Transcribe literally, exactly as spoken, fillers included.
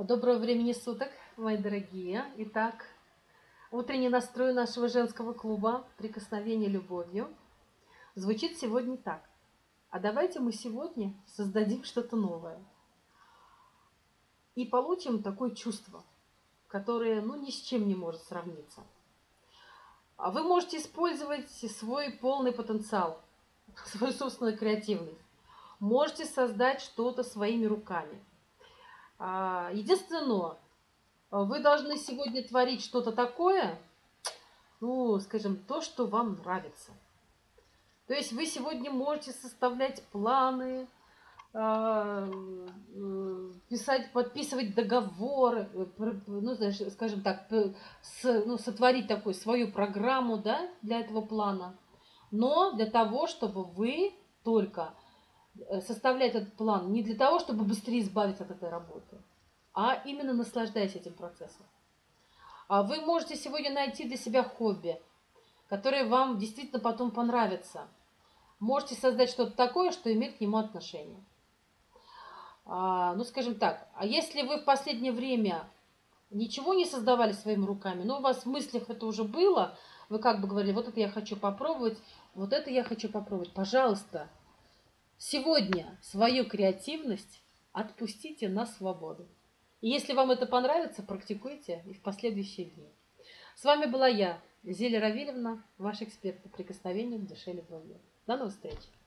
Доброго времени суток, мои дорогие. Итак, утренний настрой нашего женского клуба «Прикосновение любовью» звучит сегодня так. А давайте мы сегодня создадим что-то новое и получим такое чувство, которое ну, ни с чем не может сравниться. А вы можете использовать свой полный потенциал, свою собственную креативность. Можете создать что-то своими руками. Единственное но, вы должны сегодня творить что-то такое, ну, скажем, то, что вам нравится. То есть вы сегодня можете составлять планы, писать, подписывать договоры, ну, скажем так, ну, сотворить такую свою программу, да, для этого плана. Но для того, чтобы вы только составлять этот план не для того, чтобы быстрее избавиться от этой работы, а именно наслаждаясь этим процессом. А вы можете сегодня найти для себя хобби, которое вам действительно потом понравится. Можете создать что-то такое, что имеет к нему отношение. А, ну, скажем так, а если вы в последнее время ничего не создавали своими руками, но у вас в мыслях это уже было, вы как бы говорили, вот это я хочу попробовать, вот это я хочу попробовать. Пожалуйста, сегодня свою креативность отпустите на свободу. И если вам это понравится, практикуйте и в последующие дни. С вами была я, Зеля Равильевна, ваш эксперт по прикосновению к душе любовью. До новых встреч!